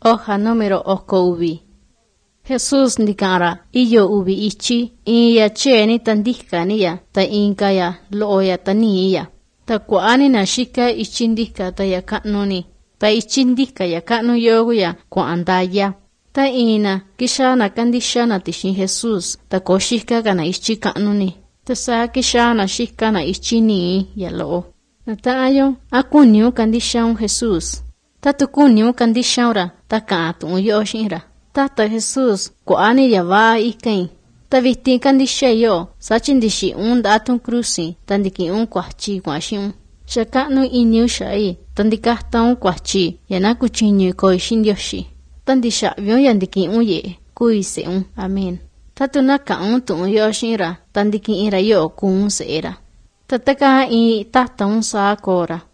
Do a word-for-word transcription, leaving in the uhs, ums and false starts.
Hoja número oko uvi. Jesús nikara iyo uvi ichi iya cheni tandika niya ta inka ya looya taniya. Ta kuani na shika ichindika ta ya kanuni. Ta ichindika ya kanu yogu ya kuandaya. Ta ina kishana kandishana tishin Jesús ta koshika kana ichi kanuni. Ta sa kishana shika na ichini ya loo. Na ta ayo akuniu kandishan Jesús. Ta tukuniu kandishaura ta kaatu yoshinra. Tata Jesús kuani ya va ikain. Ta vitin kandishe yo sachindishi un datun cruci tandiki un kwachi kwashin. Shakanu iniu shai tandikahta un kwachi yana kuchinyu koishin yoshi. Tandisha vyon yandiki un ye kuise un. Amen. Tatu naka un tu yoshinra tandiki ira yo kun seera. Tataka i tata un sa kora.